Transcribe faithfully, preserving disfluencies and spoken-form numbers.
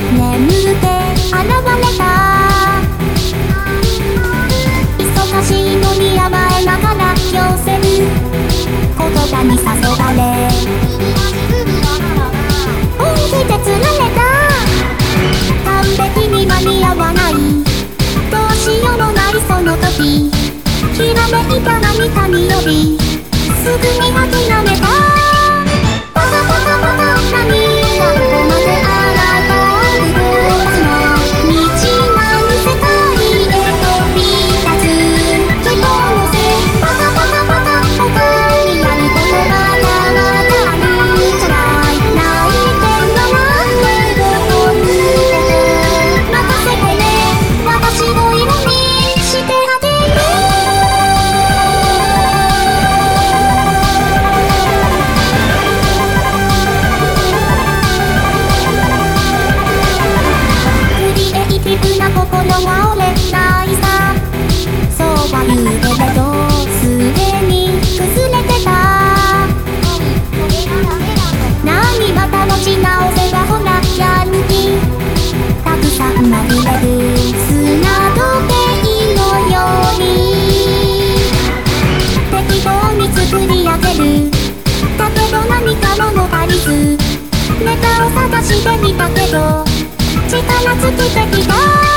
眠って現れた。忙しいのに甘えながら寄せる言葉に誘われ、本気で釣られた。完璧に間に合わない、どうしようもないその時、ひらめいた何かによりすぐに諦めた。バタバタバタ何がどこまであなたを動かすの、道なる世界へ飛び立つ希望のせい。バタバタバタ他にやることまだまだある。辛い泣いて笑って怒ること任せてね、私を色にしてあげる。心は折れないさ、そうは言うけれどすでに崩れてた。何また持ち直せばほらやる気たくさんまみれる砂時計のように適当に作り上げる。だけど何か物足りずネタを探してみたけど力尽きてきた。